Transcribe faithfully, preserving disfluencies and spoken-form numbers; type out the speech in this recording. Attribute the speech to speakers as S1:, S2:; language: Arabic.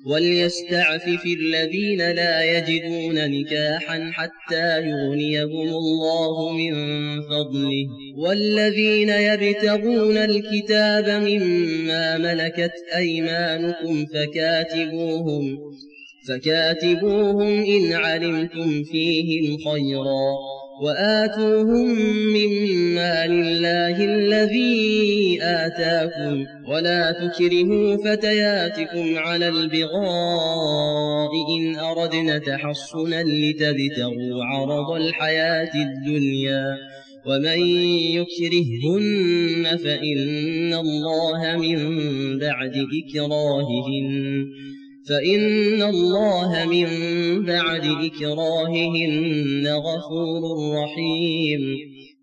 S1: وليستعفف الذين لا يجدون نكاحا حتى يغنيهم الله من فضله والذين يبتغون الكتاب مما ملكت أيمانكم فكاتبوهم فكاتبوهم إن علمتم فيهم خيرا وآتوهم مما لله الذي آتاكم ولا تكرهوا فتياتكم على البغاء إن أردنا تحصنا لتبتغوا عرض الحياة الدنيا ومن يكرههن فإن الله من بعد إكراههن فإن الله من بعد إكراههن غفور رحيم